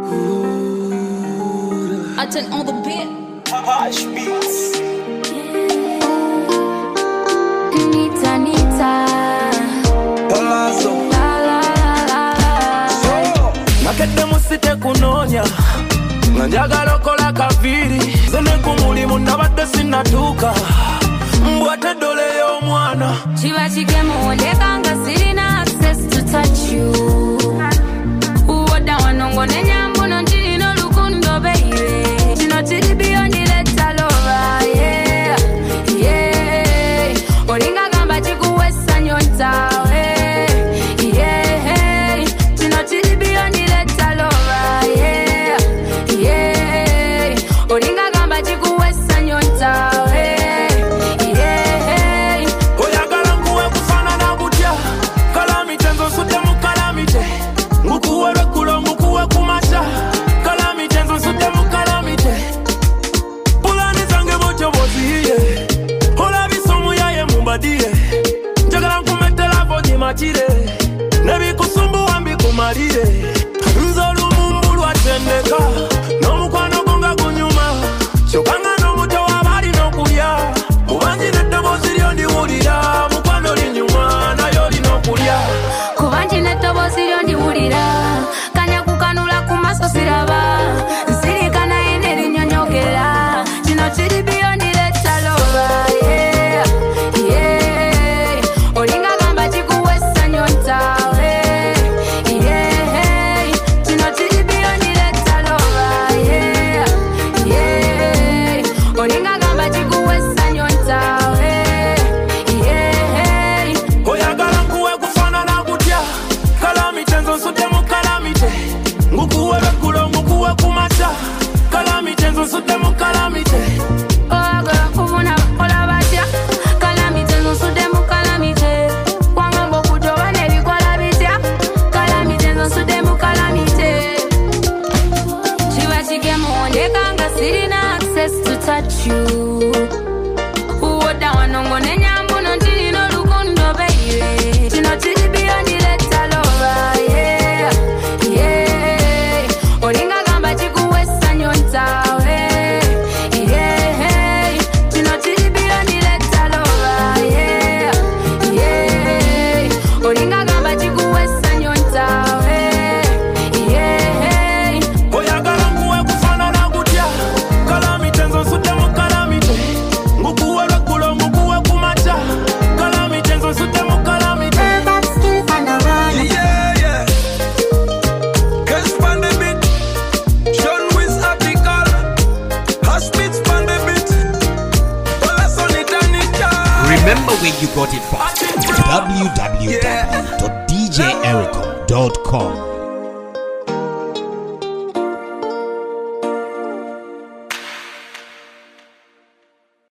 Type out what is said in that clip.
I turn on the beat. Hush beats. Nita. Palazzo. Nakete musite kunonya Nanjagala okola kaviri Zene kumulimu nabadde sinatuuka Mbwate dole y'omwana Chiba chikemu ondekanga sirina access to touch you Uwoda wanongo nenyambu nonjino lukundo baby Chino chiri beyond let alova yeah yeah Olinga gamba chikuwesa nyonta yeah Chino chiri beyond let alova yeah yeah Olinga gamba chikuwesa nyonta Njagala nkumetela vodyi machire Nebikusumbuwa mbikumalire Nze olumumbu lwatendeka N'omukwano gonga gunyuma Kyokanga n'omuto w'abali n'okulya Mubanji n'eddobozi lyo ndiwulira Mukwano linyuma nayo lina okulya Kubanji n'eddobozi lyo ndiwulira Kanya kukanula ku maso siraba Nsirika naye ne linnyonnyogera Kino kiri beyond let alova yeah yeah Olinga gamba chikuwesa nyonta yeah Kino kiri beyond let alova yeah yeah Olinga gamba chikuwesa nyonta yeah Oyagala nkuwe kufaanana kutya Kalamite nze nsudde mu kalamite Ngukuwe beggulo ngukuwe kumakya Kalamite nze nsudde mu kalamite Oyagala kubuna bakola batya Kalamite nze nsudde mu kalamite Wangamba okutoba n'ebikola bitya Kalamite nze nsudde mu kalamite Kiba kigemu ondekanga sirina access to touch you Uwoda wanongo nenyambu nonjirina olukundo baby Kino kiri beyond let alova yeah yeah Olinga gamba chikuwesa nyonta yeah Kino kiri beyond let alova yeah yeah Olinga gamba chikuwesa nyonta yeah Oyagala nkuwe kufaanana kutya Kalamite nze nsudde mu kalamite Ngukuwe lweggulo ngukuwe kumakya Kalamite nze nsudde mu kalamite Yeah, yeah. Cause pan the beat. Sean Wiz article. Hush beats pan the beat. Palazzo Nitanita. Remember where you got it from. www.djericom.com